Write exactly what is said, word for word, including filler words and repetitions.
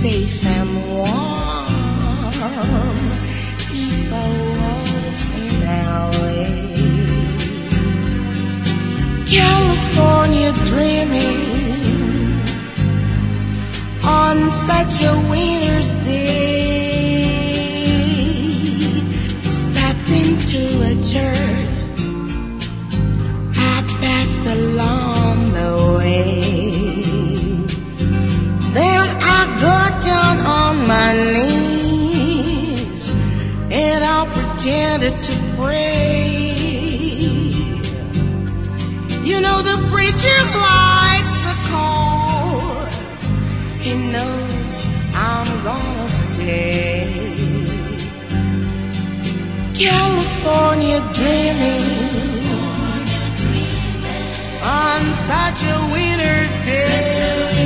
safe and warm if I was in L A. California dreaming on such a winter's day. Stepped into a church I passed along the way. Then I got down on my knees and I pretended to pray. You know the preacher likes the call. He knows I'm gonna stay. California dreaming on such a winter's day.